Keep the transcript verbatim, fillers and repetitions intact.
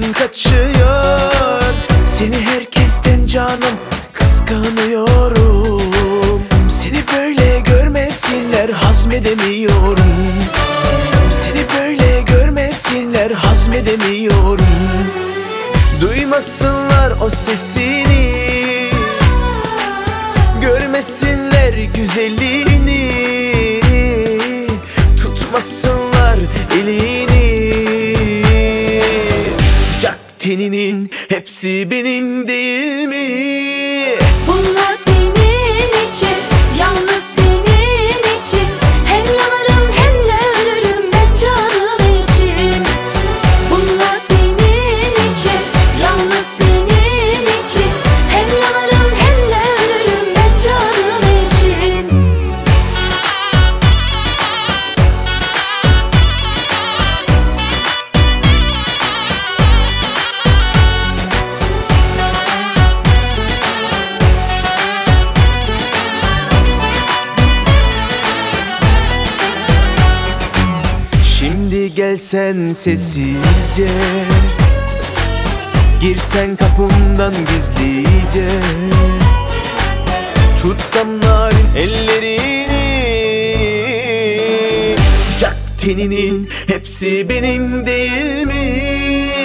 aklım kaçıyor. Seni herkesten canım kıskanıyorum. Seni böyle görmesinler hazmedemiyorum. Seni böyle görmesinler hazmedemiyorum. Duymasınlar o sesini, görmesinler güzelliğini, tutmasınlar elini. Sıcak teninin hepsi benim değil mi? Bunlar senin için, yalnız senin için. Hem yanarım hem de ölürüm ben canım için. Bunlar senin için, yalnız senin için. Hem yanarım hem de ölürüm ben canım için. Şimdi gelsen sessizce, girsen kapımdan gizlice, tutsam narin ellerini. Sıcak teninin hepsi benim değil mi?